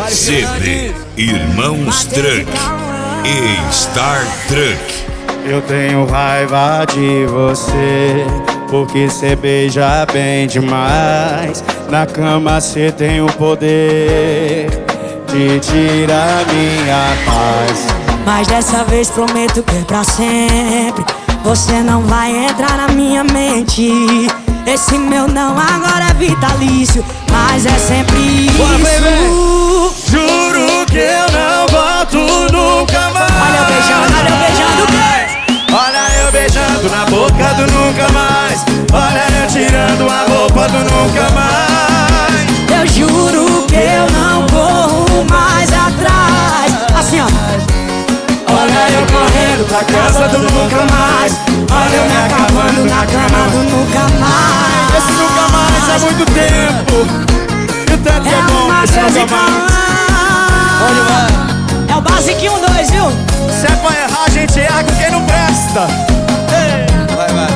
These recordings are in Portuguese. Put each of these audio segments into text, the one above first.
CD Irmãos Truck e Star Truck. Eu tenho raiva de você, porque cê beija bem demais. Na cama cê tem o poder de tirar minha paz. Mas dessa vez prometo que é pra sempre. Você não vai entrar na minha mente. Esse meu não agora é vitalício, mas é sempre isso. Bora, baby. Juro que eu não volto nunca mais. Olha eu beijando, olha eu beijando, olha eu beijando na boca do nunca mais. Olha eu tirando a roupa do nunca mais. Eu juro que eu não corro mais atrás. Assim ó. Olha eu correndo pra casa do nunca mais. Olha eu me acabando na cama do nunca mais. Esse nunca mais é muito tempo. E o tanto que é bom esse nunca mais. É o basiquinho 2, viu? Se é pra errar, a gente erra com quem não presta. Vai.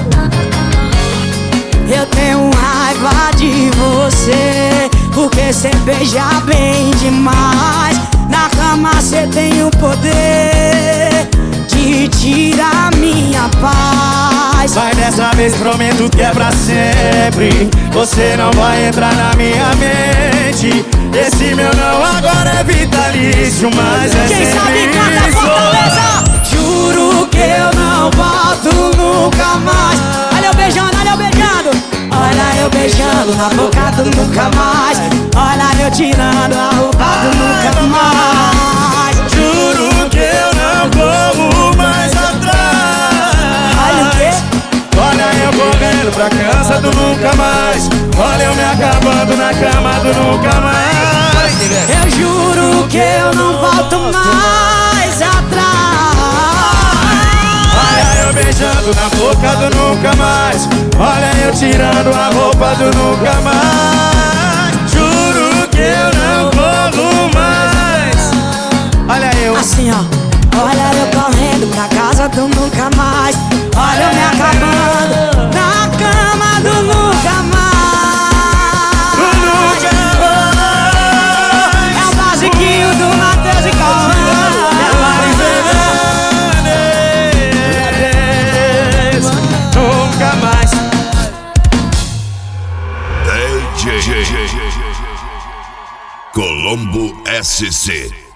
Eu tenho raiva de você, porque cê beija bem demais. Na cama cê tem o poder de tirar minha paz. Mas dessa vez prometo que é pra sempre. Você não vai entrar na minha mente. Esse meu não agora é vitalício, mas é quem sempre sabe canta isso. Fortaleza. Juro que eu não volto nunca mais. Olha eu beijando, olha eu beijando. Olha eu beijando na boca do nunca mais. Olha eu tirando a roupa do nunca mais. Juro que eu não corro mais atrás. Olha o quê? Olha eu correndo pra casa do nunca mais. Olha eu me acabando na cama do nunca mais. Eu juro que eu não volto mais atrás. Olha eu beijando na boca do nunca mais. Olha eu tirando a roupa do nunca mais. Juro que eu não corro mais. Olha eu assim ó. Olha eu correndo pra casa do nunca mais. Olha eu me acabando na cama do nunca mais. É o basiquinho do Matheus e Cauã. Nunca mais. DJ Colombo SC.